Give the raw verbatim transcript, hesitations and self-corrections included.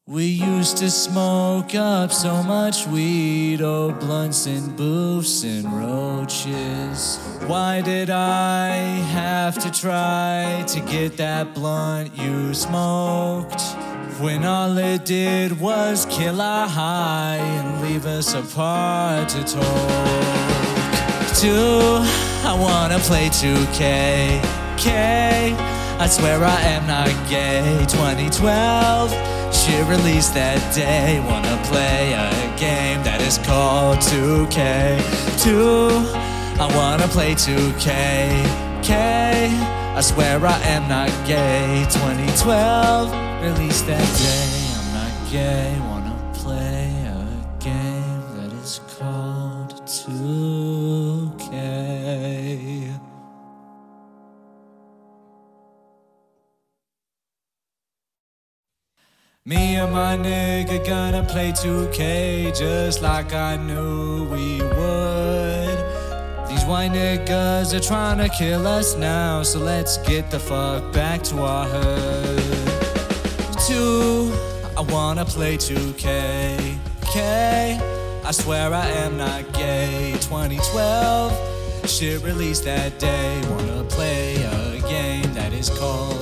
We used to smoke up so much weed, oh blunts and booths and roaches. Why did I have to try to get that blunt you smoked, when all it did was kill our high and leave us apart to talk? Two, I wanna play two K, K, I swear I am not gay. Twenty twelve, shit released that day. Wanna play a game that is called two K. Two, I wanna play two K, K, I swear I am not gay. Twenty twelve, released that day. I'm not gay. Wanna play a game that is called two K. Me and my nigga gonna play two K just like I knew we would. These white niggas are trying to kill us now, so let's get the fuck back to our hood. Two, I wanna play two K, K, I swear I am not gay. Twenty twelve, shit released that day. Wanna play a game that is called